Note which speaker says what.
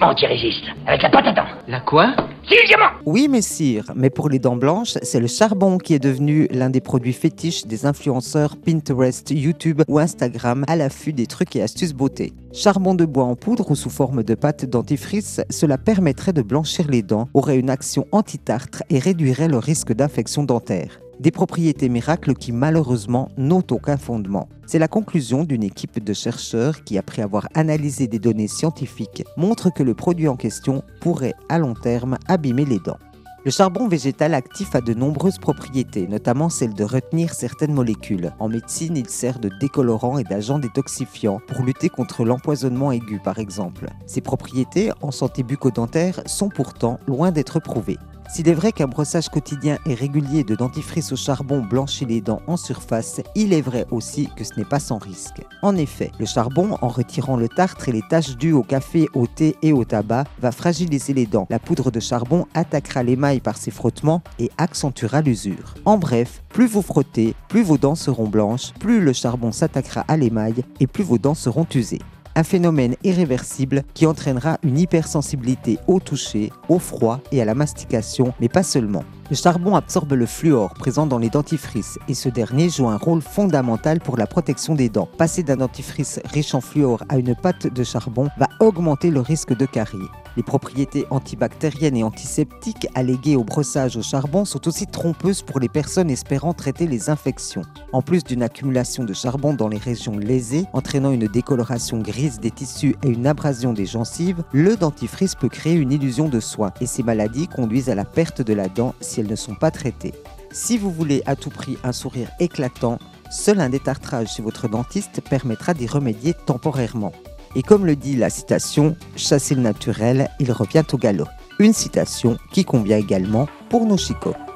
Speaker 1: Anti-résiste, avec la pâte à dents.
Speaker 2: La quoi?
Speaker 1: C'est le diamant.
Speaker 3: Oui, messire, mais pour les dents blanches, c'est le charbon qui est devenu l'un des produits fétiches des influenceurs Pinterest, YouTube ou Instagram à l'affût des trucs et astuces beauté. Charbon de bois en poudre ou sous forme de pâte dentifrice, cela permettrait de blanchir les dents, aurait une action anti-tartre et réduirait le risque d'infection dentaire. Des propriétés miracles qui malheureusement n'ont aucun fondement. C'est la conclusion d'une équipe de chercheurs qui, après avoir analysé des données scientifiques, montre que le produit en question pourrait à long terme abîmer les dents. Le charbon végétal actif a de nombreuses propriétés, notamment celle de retenir certaines molécules. En médecine, il sert de décolorant et d'agent détoxifiant pour lutter contre l'empoisonnement aigu par exemple. Ces propriétés en santé bucco-dentaire sont pourtant loin d'être prouvées. S'il est vrai qu'un brossage quotidien et régulier de dentifrice au charbon blanchit les dents en surface, il est vrai aussi que ce n'est pas sans risque. En effet, le charbon, en retirant le tartre et les taches dues au café, au thé et au tabac, va fragiliser les dents. La poudre de charbon attaquera l'émail par ses frottements et accentuera l'usure. En bref, plus vous frottez, plus vos dents seront blanches, plus le charbon s'attaquera à l'émail et plus vos dents seront usées. Un phénomène irréversible qui entraînera une hypersensibilité au toucher, au froid et à la mastication, mais pas seulement. Le charbon absorbe le fluor présent dans les dentifrices et ce dernier joue un rôle fondamental pour la protection des dents. Passer d'un dentifrice riche en fluor à une pâte de charbon va augmenter le risque de carie. Les propriétés antibactériennes et antiseptiques alléguées au brossage au charbon sont aussi trompeuses pour les personnes espérant traiter les infections. En plus d'une accumulation de charbon dans les régions lésées, entraînant une décoloration grise des tissus et une abrasion des gencives, le dentifrice peut créer une illusion de soin et ces maladies conduisent à la perte de la dent si elles ne sont pas traitées. Si vous voulez à tout prix un sourire éclatant, seul un détartrage chez votre dentiste permettra d'y remédier temporairement. Et comme le dit la citation « Chasser le naturel, il revient au galop ». Une citation qui convient également pour nos chicots.